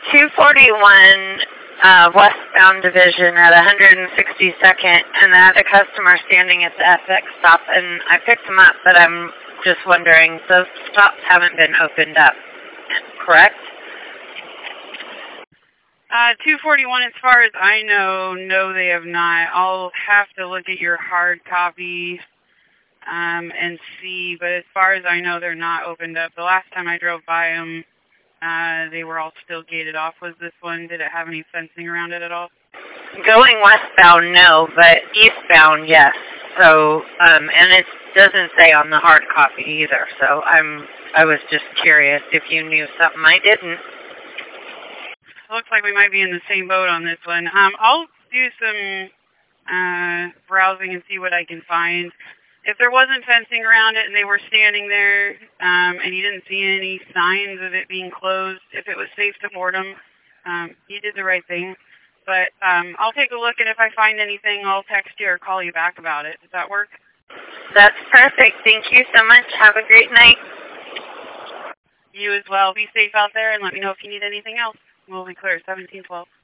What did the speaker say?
241 westbound division at 162nd, and I had a customer standing at the FX stop, and I picked him up, but I'm just wondering, those stops haven't been opened up, correct? 241, as far as I know, no, they have not. I'll have to look at your hard copy and see, but as far as I know, they're not opened up. The last time I drove by them, they were all still gated off. Was this one, did it have any fencing around it at all? Going westbound, no, but eastbound, yes. So, and it doesn't say on the hard copy either, so I was just curious if you knew something I didn't. Looks like we might be in the same boat on this one. I'll do some browsing and see what I can find. If there wasn't fencing around it and they were standing there and you didn't see any signs of it being closed, if it was safe to board them, you did the right thing. But I'll take a look, and if I find anything, I'll text you or call you back about it. Does that work? That's perfect. Thank you so much. Have a great night. You as well. Be safe out there, and let me know if you need anything else. We'll be clear. 1712.